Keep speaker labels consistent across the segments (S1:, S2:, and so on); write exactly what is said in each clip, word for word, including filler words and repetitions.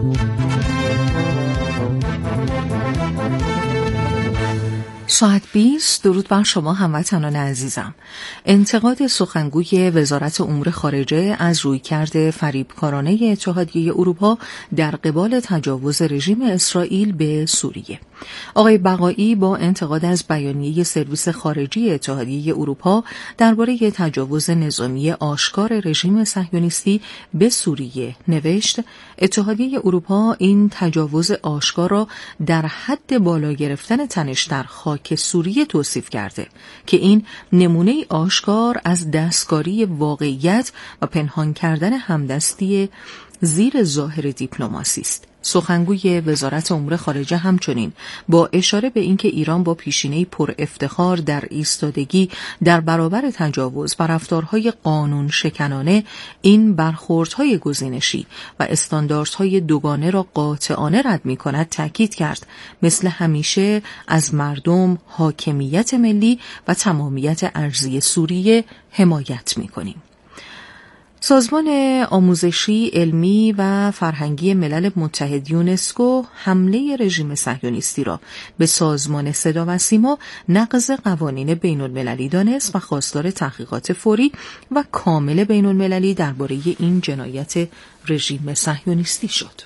S1: ساعت بیست. درود بر شما هموطنان عزیزم. انتقاد سخنگوی وزارت امور خارجه از رویکرد فریبکارانه اتحادیه اروپا در قبال تجاوز رژیم اسرائیل به سوریه. آقای بقایی با انتقاد از بیانیه سرویس خارجی اتحادیه اروپا درباره تجاوز نظامی آشکار رژیم صهیونیستی به سوریه نوشت: اتحادیه اروپا این تجاوز آشکار را در حد بالا گرفتن تنش در خاک سوریه توصیف کرده که این نمونه آشکار از دستکاری واقعیت و پنهان کردن همدستی زیر ظاهر دیپلماسی است. سخنگوی وزارت امور خارجه همچنین با اشاره به اینکه ایران با پیشینه‌ای پر افتخار در ایستادگی در برابر تجاوز و رفتارهای قانون شکنانه این برخوردهای گزینشی و استانداردهای دوگانه را قاطعانه رد می‌کند تاکید کرد مثل همیشه از مردم، حاکمیت ملی و تمامیت ارضی سوریه حمایت می‌کنیم. سازمان آموزشی، علمی و فرهنگی ملل متحد یونسکو حمله رژیم صهیونیستی را به سازمان صدا و سیما نقض قوانین بین المللی دانست و خواستار تحقیقات فوری و کامل بین المللی درباره این جنایت رژیم صهیونیستی شد.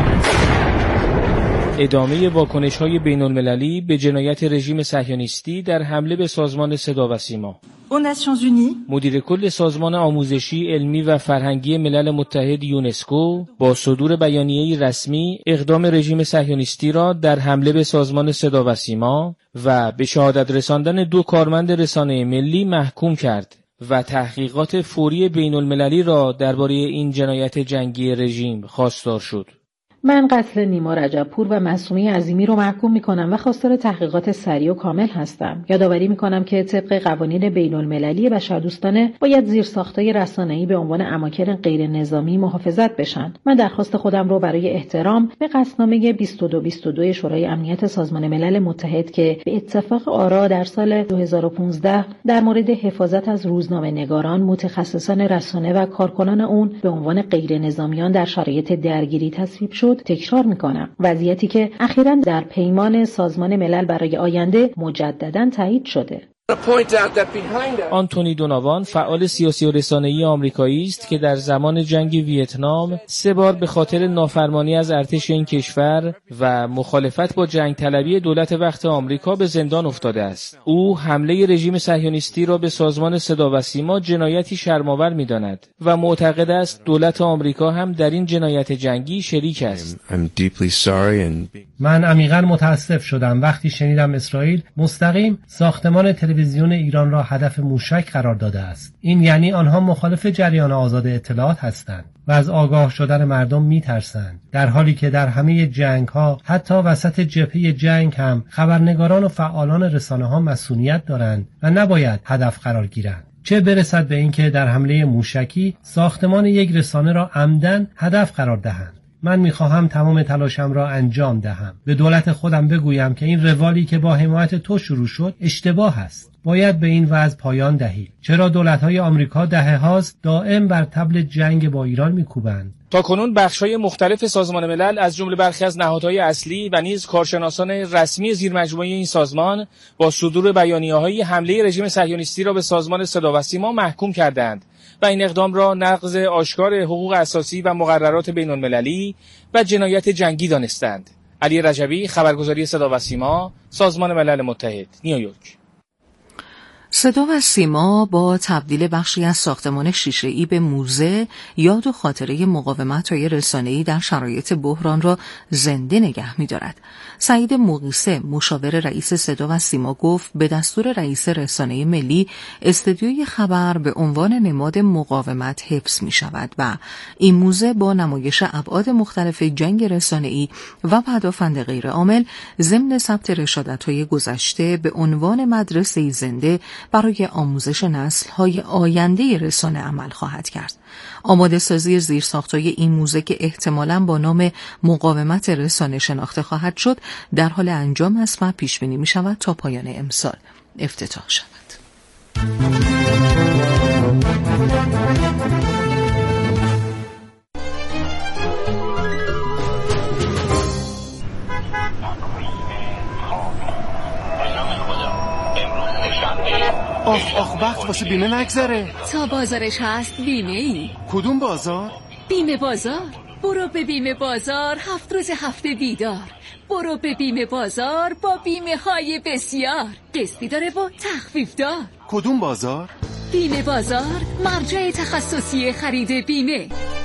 S2: ادامه واکنش‌های بین‌المللی به جنایت رژیم صهیونیستی در حمله به سازمان صدا و سیما. مدیر کل سازمان آموزشی، علمی و فرهنگی ملل متحد یونسکو با صدور بیانیه‌ای رسمی اقدام رژیم صهیونیستی را در حمله به سازمان صدا و سیما و به شهادت رساندن دو کارمند رسانه ملی محکوم کرد و تحقیقات فوری بین‌المللی را درباره این جنایت جنگی رژیم خواستار شد.
S3: من قتل نیما رجبپور و معصومه عظیمی رو محکوم می‌کنم و خواستار تحقیقات سریع و کامل هستم. یادآوری می‌کنم که طبق قوانین بین‌المللی بشردوستانه باید زیرساخت‌های رسانه‌ای به عنوان اماکن غیر نظامی محافظت بشن. من درخواست خودم رو برای احترام به قصدنامه بیست و دو بیست و دو شورای امنیت سازمان ملل متحد که به اتفاق آرا در سال دو هزار و پانزده در مورد حفاظت از روزنامه‌نگاران، متخصصان رسانه و کارکنان اون به عنوان غیر نظامیان در شرایط درگیری تصویب شد تکرار میکنم. وضعیتی که اخیراً در پیمان سازمان ملل برای آینده مجدداً تایید شده.
S2: آنتونی دوناوان فعال سیاسی و رسانه‌ای آمریکایی است که در زمان جنگ ویتنام سه بار به خاطر نافرمانی از ارتش این کشور و مخالفت با جنگ طلبی دولت وقت آمریکا به زندان افتاده است. او حمله رژیم صهیونیستی را به سازمان صدا و سیما جنایتی شرم‌آور می‌داند و معتقد است دولت آمریکا هم در این جنایت جنگی شریک است.
S4: من عمیقاً متأسف شدم وقتی شنیدم اسرائیل مستقیم ساختمان تلویزیون ایران را هدف موشک قرار داده است. این یعنی آنها مخالف جریان آزاد اطلاعات هستند و از آگاه شدن مردم میترسند، در حالی که در همه جنگ ها حتی وسط جبهه جنگ هم خبرنگاران و فعالان رسانه ها مسئولیت دارند و نباید هدف قرار گیرند. چه برسد به اینکه در حمله موشکی ساختمان یک رسانه را عمدن هدف قرار دهند. من میخواهم تمام تلاشم را انجام دهم. به دولت خودم بگویم که این روالی که با حمایت تو شروع شد اشتباه است. باید به این وضع پایان دهید. چرا دولت‌های آمریکا دهه‌هاست دائم بر طبل جنگ با ایران میکوبند؟
S2: تاکنون بخش‌های مختلف سازمان ملل از جمله برخی از نهادهای اصلی و نیز کارشناسان رسمی زیرمجموعه این سازمان با صدور بیانیه‌های حمله رژیم صهیونیستی را به سازمان صدا و سیما محکوم کردند و این اقدام را نقض آشکار حقوق اساسی و مقررات بین‌المللی و جنایت جنگی دانستند. علی رجبی، خبرگزاری صدا و سیما، سازمان ملل متحد، نیویورک.
S1: صدا و سیما با تبدیل بخشی از ساختمان شیشه‌ای به موزه یاد و خاطره مقاومت‌های رسانه‌ای در شرایط بحران را زنده نگه می‌دارد. سعید مقیسه، مشاور رئیس صدا و سیما، گفت به دستور رئیس رسانه ملی استودیوی خبر به عنوان نماد مقاومت حفظ می‌شود و این موزه با نمایش ابعاد مختلف جنگ رسانه‌ای و پدافند غیرعامل ضمن ثبت رشادت‌های گذشته به عنوان مدرسه‌ای زنده برای آموزش نسل‌های آینده رسانه عمل خواهد کرد. آماده سازی زیرساخت‌های این موزه که احتمالاً با نام مقاومت رسانه شناخته خواهد شد در حال انجام است و پیش بینی می‌شود تا پایان امسال افتتاح شود.
S5: واسه بیمه نگذره.
S6: تا بازارش هست بیمه ای.
S5: کدوم بازار؟
S6: بیمه بازار. برو به بیمه بازار، هفت روز هفته دیدار. برو به بیمه بازار با بیمه های بسیار، قسطی داره و تخفیف دار.
S5: کدوم بازار؟
S6: بیمه بازار، مرجع تخصصی خرید بیمه.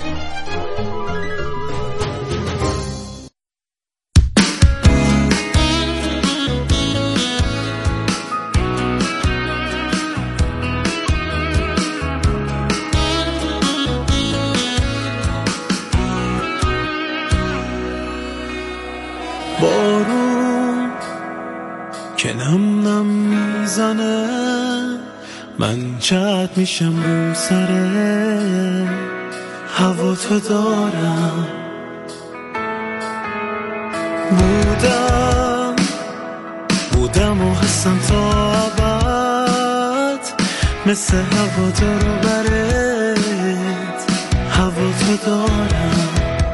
S7: بارون که نم نم میزنه، من چت میشم رو سره هوا تو دارم. بودم بودم و هستم تا ابد، مثل هوا دارو برت هوا تو دارم.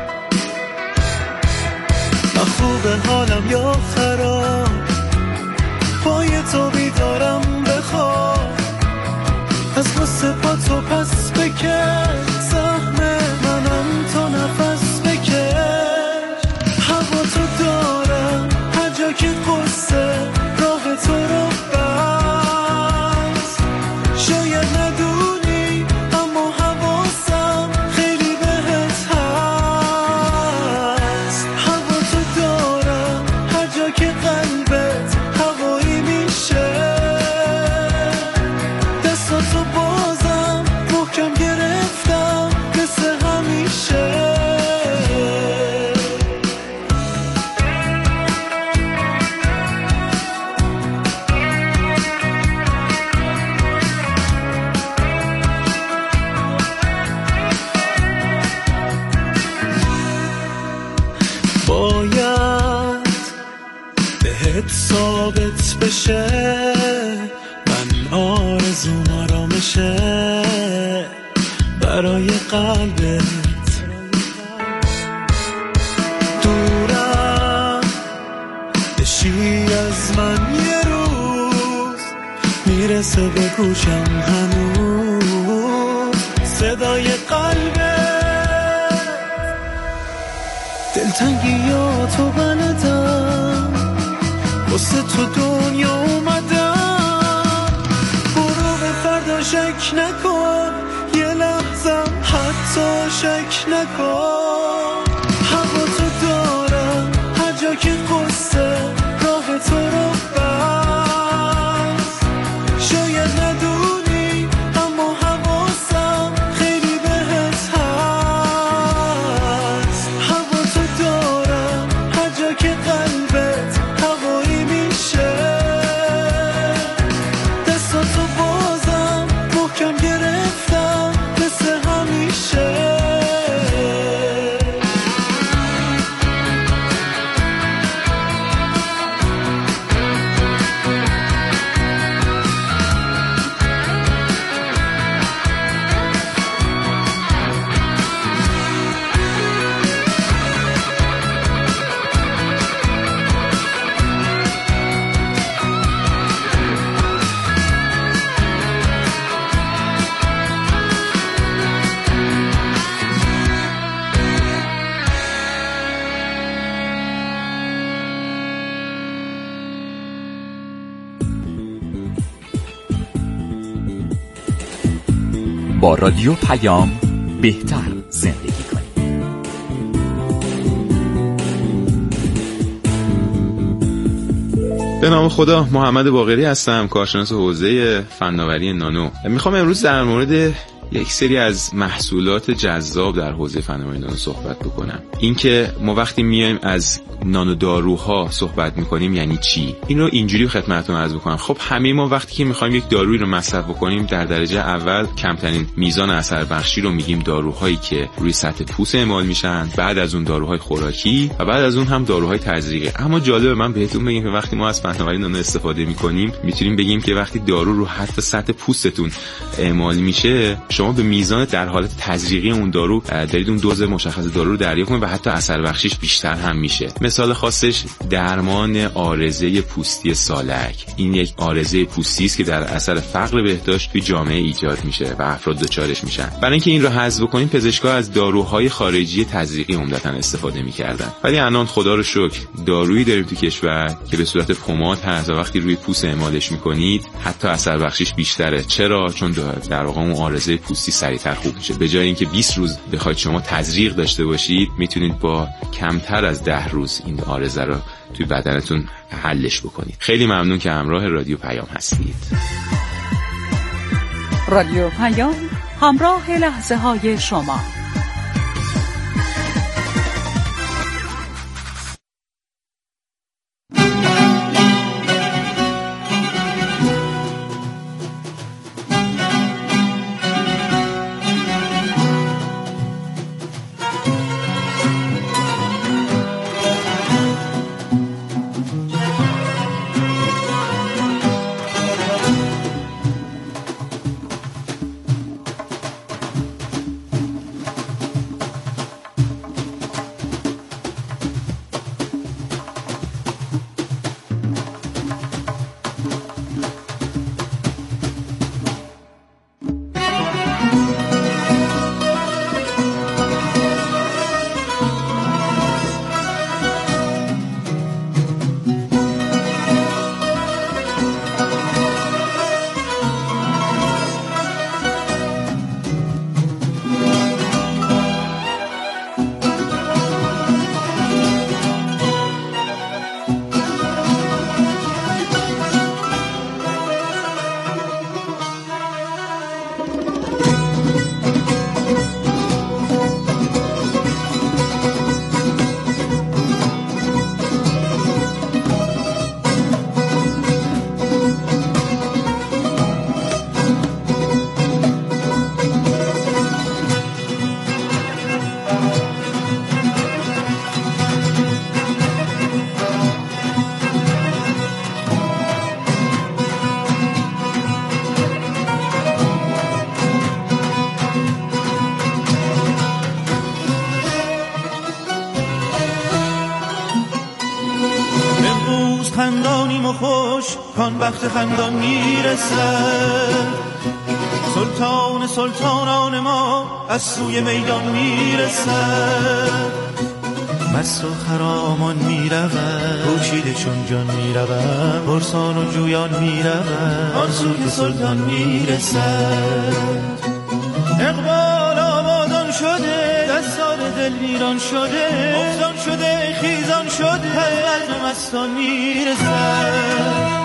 S7: خوبه حالم یا خراب، پای تو بیدارم بخواب، از قصه پا تو پس بکش، زحمه منم تو نفس بکش. هوا تو دارم هر جا که قصه راه تو رو بس، شاید ندونی اما حواسم خیلی بهت هست. هوا تو دارم هر جا که قلبت هوایی میشه، دستاتو بازم محکم گرفتم مثل همیشه. باید بهت ثابت بشه، من آرزوم آرامشه برای قلبت. دورم بشی از من یه روز، میرسه به گوشم هنوز صدای قلبت. دلتنگیاتو بلدم، واسه تو دنیا اومدم. برو به فردا شک نکن، یه لحظم حتی شک نکن. هوا تو دارم هر جا که قصه راه تو رو بس، شاید ندونی اما حواسم خیلی بهت هست. هوا تو دارم هر جا که قلبت هوایی میشه، دستاتو بازم محکم گرفتم مثل همیشه.
S8: با رادیو پیام بهتر زندگی کنید.
S9: به نام خدا، محمد باقری هستم، کارشناس حوزه فناوری نانو. میخوام امروز در مورد یک سری از محصولات جذاب در حوزه فناوری نانو صحبت بکنم. اینکه ما وقتی میایم از نانو داروها صحبت میکنیم یعنی چی؟ این رو اینجوری خدمتتون عرض بکنم. خب همه ما وقتی که میخوایم یک دارویی رو مصرف بکنیم، در درجه اول کمترین میزان اثر بخشی رو میگیم داروهایی که روی سطح پوست اعمال میشن، بعد از اون داروهای خوراکی و بعد از اون هم داروهای تزریقی. اما جالبه من بهتون بگم که وقتی ما از فناوری نانو استفاده میکنیم، میتونیم بگیم که وقتی دارو رو حتی سطح پوستتون اعمال میشه، شما به میزان در حالت تزریقی اون دارو دارید اون دوز مشخص دارو رو دریافت کنید و حتی اثر بخشیش بیشتر هم میشه. مثال خاصش درمان عارضه پوستی سالک. این یک عارضه پوستی است که در اثر فقر بهداشت توی جامعه ایجاد میشه و افراد دچارش میشن. برای اینکه این رو حذف کنیم پزشکا از داروهای خارجی تزریقی عمدتاً استفاده میکردن. ولی الان خدا رو شکر دارویی داریم تو کشور که به صورت پماد هست و وقتی روی پوست اعمالش میکنید حتی اثر بخشیش بیشتره. چرا؟ چون در واقع اون عارضه پوستی سریعتر خوب میشه. به جای اینکه بیست روز بخواید شما تزریق داشته باشید میتونید با کمتر از ده روز این عارضه رو توی بدنتون حلش بکنید. خیلی ممنون که همراه رادیو پیام هستید.
S10: رادیو پیام، همراه لحظه های شما.
S7: خندانیم و خوش کان وقت خندان میرسد، سلطان سلطانان ما از سوی میدان میرسد، مست و خرامان میرود پوشیده چون جان میرود، برسان و جویان میرود آن سو که سلطان میرسد. اقبال آبادان شده دستار دل ویران شده، افتان شده خیزان شده عزم مستان میرسد.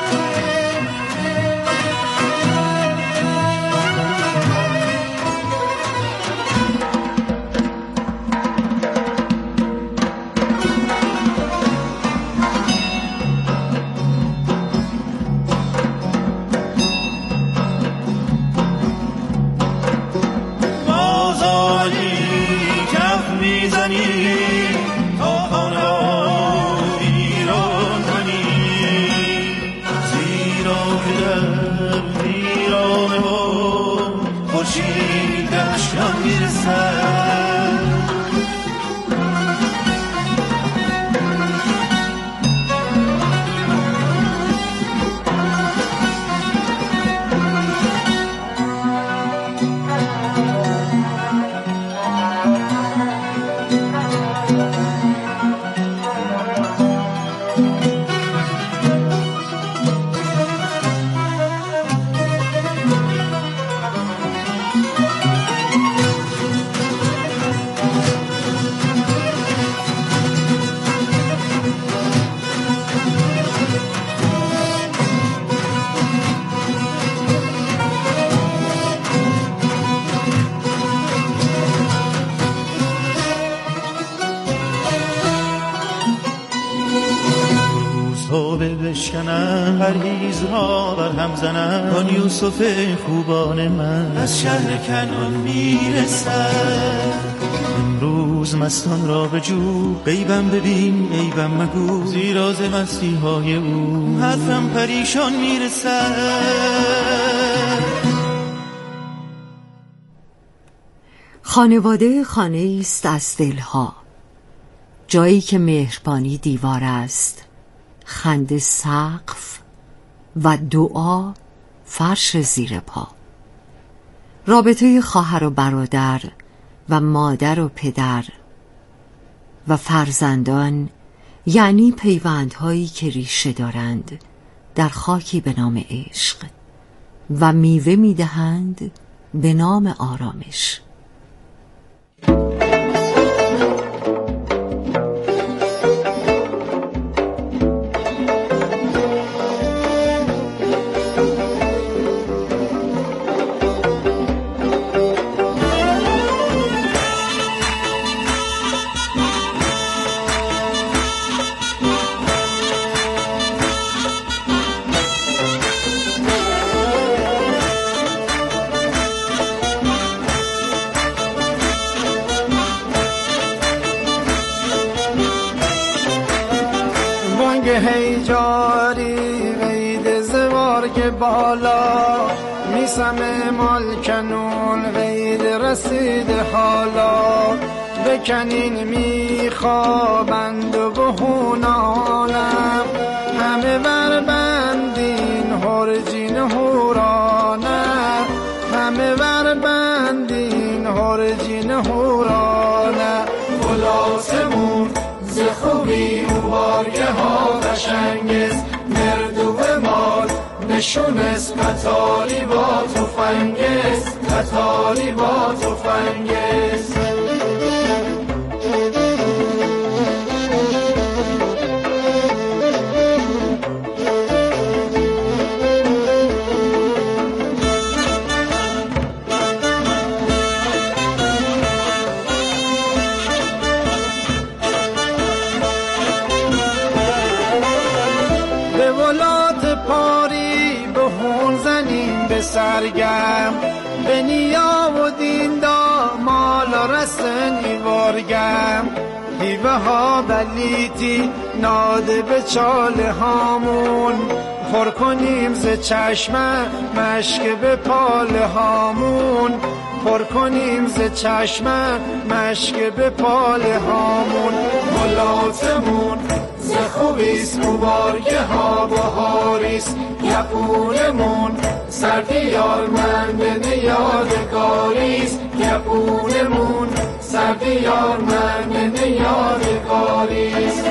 S7: بشکنم پرهیز را بر هم زنم، آن یوسف خوبان من از شهر کنعان میرسد. امروز مستان را به جو غیبم ببین عیبم مگو، زیرا ز مستی های او حرفم پریشان میرسد.
S11: خانواده خانه است از دلها، جایی که مهربانی دیوار است، خنده سقف و دعا فرش زیر پا. رابطه خواهر و برادر و مادر و پدر و فرزندان یعنی پیوندهایی که ریشه دارند در خاکی به نام عشق و میوه میدهند به نام آرامش.
S12: هی جاری غید زوار که بالا میسم مال کنون غید رسید حالا بکنین میخوابند و بهونانم همه بر بندین هرجین هورانه همه بر بندین هرجین هورانه خلاصمون ز خوبی و بارگه ها قشنگز مردو مال نشونست قطاری با تفنگز قطاری با تفنگز سرگم به نیا و دیندا مال و رسنی وارگم هیوه ها بلیتی ناده به چاله هامون پر کنیم ز چشمه مشک به پاله هامون پر کنیم ز چشمه مشک به پاله هامون ملاتمون ز خوبیست مبارگه ها بهاریست یپونمون سردی یار من به یادگاریست یپونمون سردی یار من به یادگاریست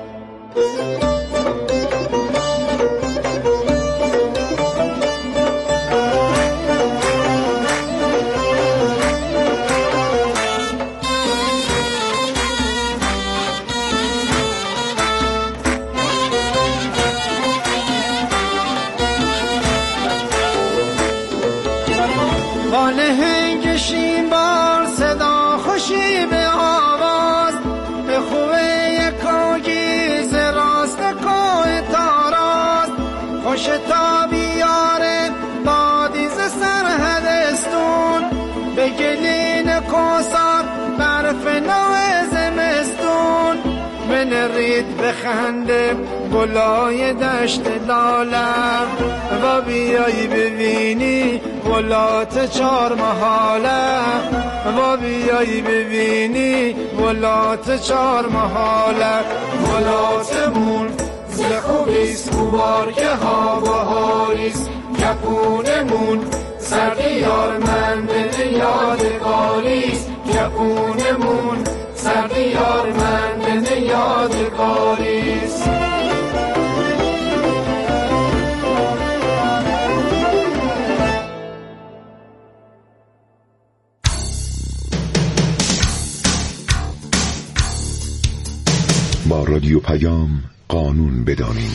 S12: تا بیاره بادیز سرهدستون به گلین کوسار برف نو زمستون بنرید بخنده گلای دشت لالم و بیایی ببینی ولات چار محاله و بیایی ببینی ولات چار محاله ولاتمون ز خوبیست مبارگه ها بهاریست کپونمون سردی یار من به یادگاریست کپونمون سردی یار من به یادگاریست
S13: با رادیو پیام قانون بدانیم.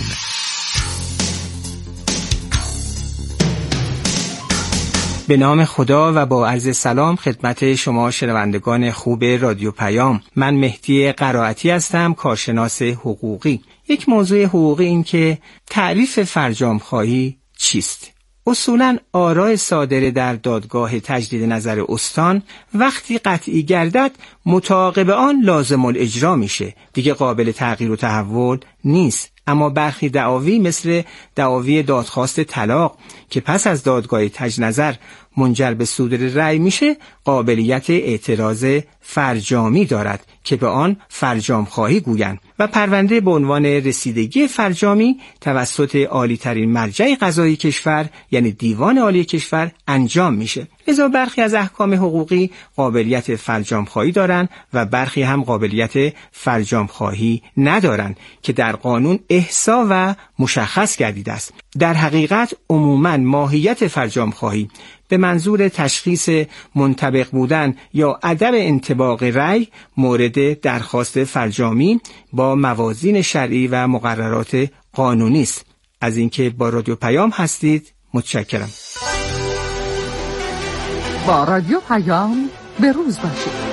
S14: به نام خدا و با عرض سلام خدمت شما شنوندگان خوب رادیو پیام. من مهدی قرائتی هستم، کارشناس حقوقی. یک موضوع حقوقی این که تعریف فرجام‌خواهی چیست؟ اصولاً آراء صادره در دادگاه تجدید نظر استان وقتی قطعی گردد متعاقب آن لازم الاجرا میشه، دیگه قابل تغییر و تحول نیست. اما برخی دعاوی مثل دعاوی دادخواست طلاق که پس از دادگاه تجدید نظر منجر به صدور رأی میشه قابلیت اعتراض فرجامی دارد که به آن فرجام خواهی گویند و پرونده به عنوان رسیدگی فرجامی توسط عالی ترین مرجع قضایی کشور یعنی دیوان عالی کشور انجام میشه. لذا برخی از احکام حقوقی قابلیت فرجام خواهی دارند و برخی هم قابلیت فرجام خواهی ندارند که در قانون احصا و مشخص گردیده است. در حقیقت عموماً ماهیت فرجام خواهی به منظور تشخیص منطبق بودن یا عدم انطباق رأی مورد درخواست فرجامی با موازین شرعی و مقررات قانونی است. از اینکه با رادیو پیام هستید متشکرم.
S10: با رادیو پیام به روز باشید.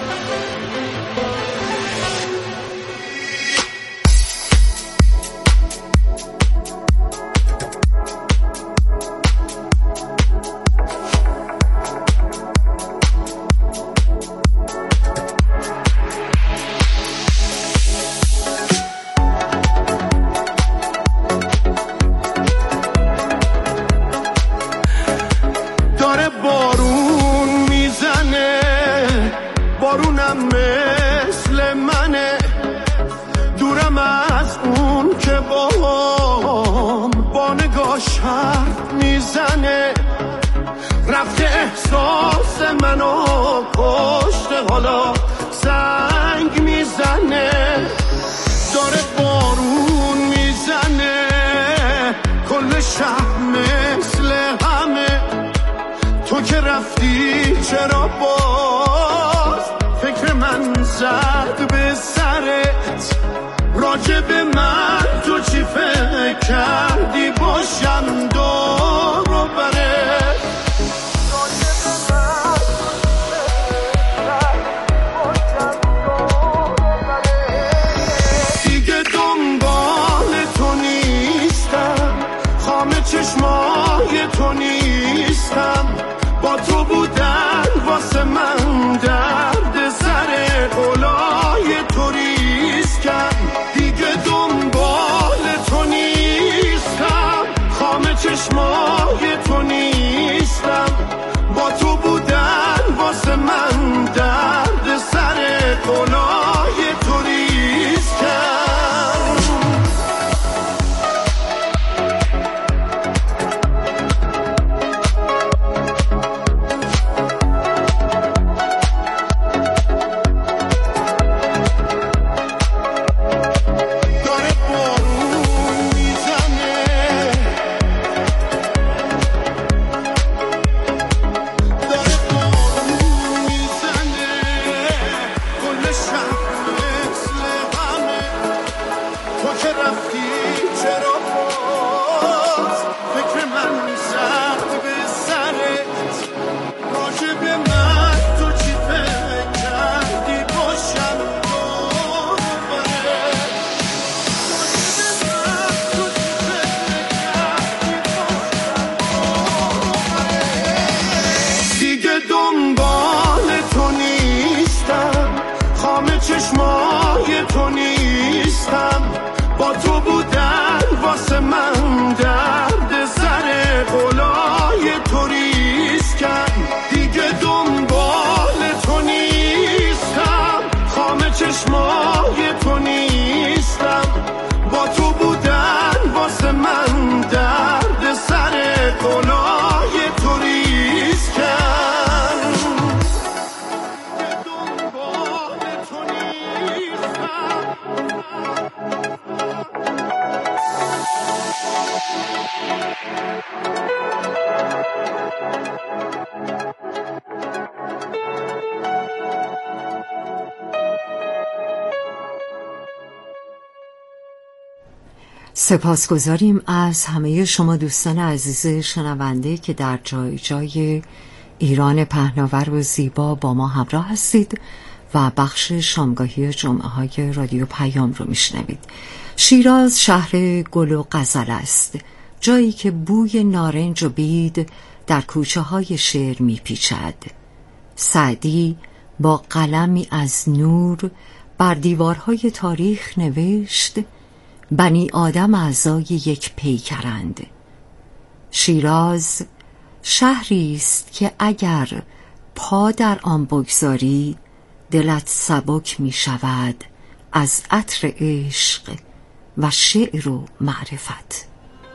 S12: چرا باز فکر من زد به سرت راجع به من تو چی فکر کردی باشم دور و برت دیگه دنبال تو نیستم خامه چشمای تو نیستم با تو بودن واسه من درد سر قلای تو ریسکم دیگه دنبال تو نیستم خامه چشمای تو نیستم با تو بودن واسه من درد سر قلای تو ریسکم چشمای تو نیستم با تو بودن واسه من درد سر قلای تو ریسکم دیگه دنبال تو نیستم خامه چشمای تو نیستم با تو بودن واسه من درد سر قلای تو ریسکم
S11: سپاسگزاریم از همه شما دوستان عزیز شنونده که در جای جای ایران پهناور و زیبا با ما همراه هستید و بخش شامگاهی جمعه های رادیو پیام رو میشنوید. شیراز شهر گل و غزل است، جایی که بوی نارنج و بید در کوچه های شعر میپیچد. سعدی با قلمی از نور بر دیوارهای تاریخ نوشت: بنی آدم اعضای یک پیکرند. شیراز شهری است که اگر پا در آن بگذاری دلت سبک می شود از عطر عشق و شعر و معرفت.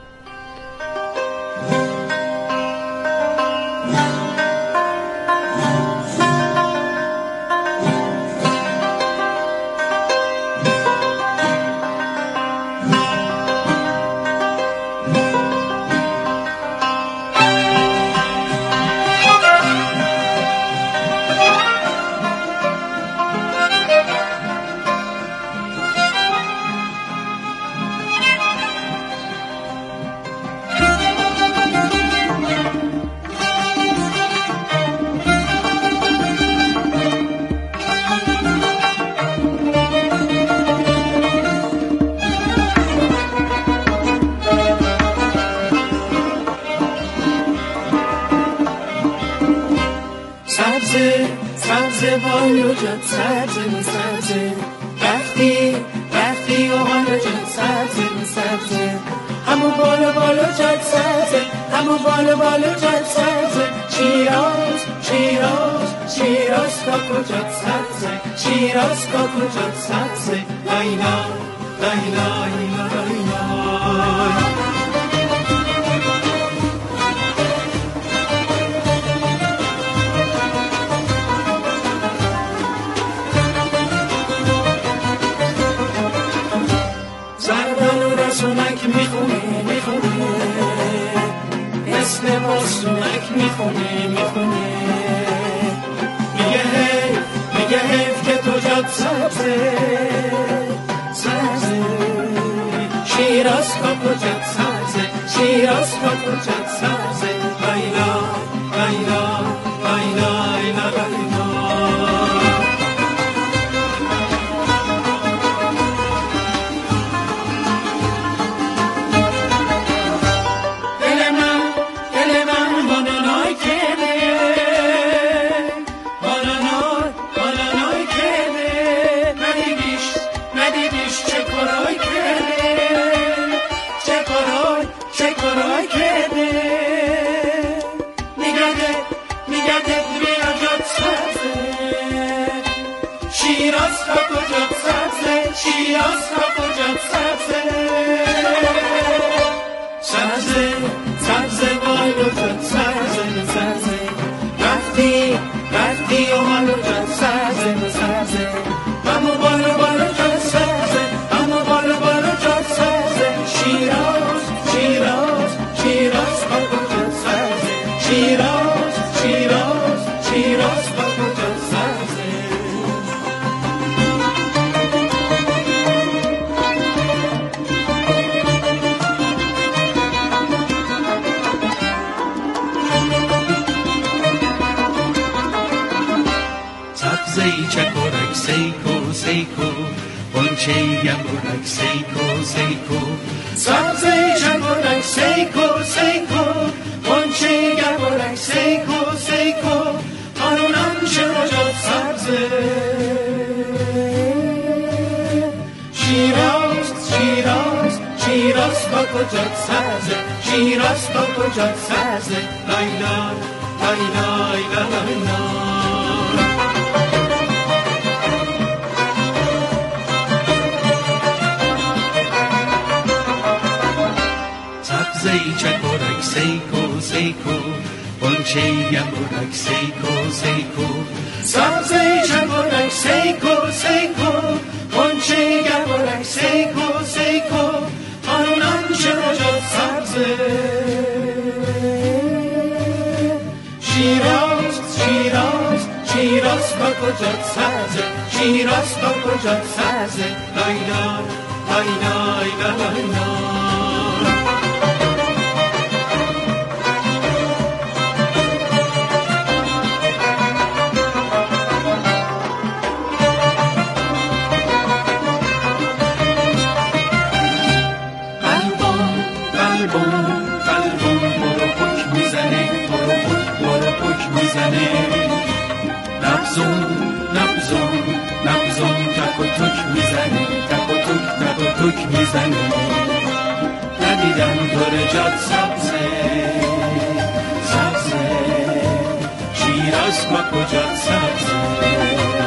S15: سبزه بالو جد سبزه می سبزه وقتی وقتی و بالو جد سبزه می سبزه همو بالو بالو جد سبزه همو بالو بالو جد سبزه شیراز شیراز شیراز کاکو جد سبزه شیراز کاکو جد سبزه لایلا لایلا لایلا سونک میخونه میخونه اسم با سونک میخونه میخونه میگه حیف میگه حیف که تو جاد سبزه سبزه شیراز کاکو جاد سبزه شیراز کاکو جاد سبزه لایلا لایلا لایلا لایلا شیراز کاکو جاد سبزه شیراز کاکو جاد سبزه سبزه سبزه بالو جاد سبزه سبزه وقتی وقتی و بالو جاد سبزه سبزه همو بالو بالو جاد سبزه همو بالو بالو جاد سبزه شیراز شیراز شیراز کاکو جاد سبزه شیراز شیراز شیراز کاکو جاد سبزه سبزه چکورک سیکو سیکو بانچه یکورک سیکو سیکو سبزه چکورک سیکو سیکو بانچه یکورک سیکو سیکو آنونم چرا جاد سبزه شیراز شیراز شیراز کاکو جاد سبزه شیراز کاکو جاد سبزه لایلا لایلا لایلا سبزه چکورک سیکو سیکو بانچه یکورک سیکو سیکو سبزه چکورک سیکو سیکو بانچه یکورک سیکو سیکو آنونم چرا جاد سبزه شیراز شیراز شیراز کاکو جاد سبزه شیراز کاکو جاد سبزه لایلا لایلا لایلا نبزون نبزون نبزون تک و تک میزنه تک و تک تک و تک میزنه ندیدم دور جاد سبزه سبزه از ما کجا سبزه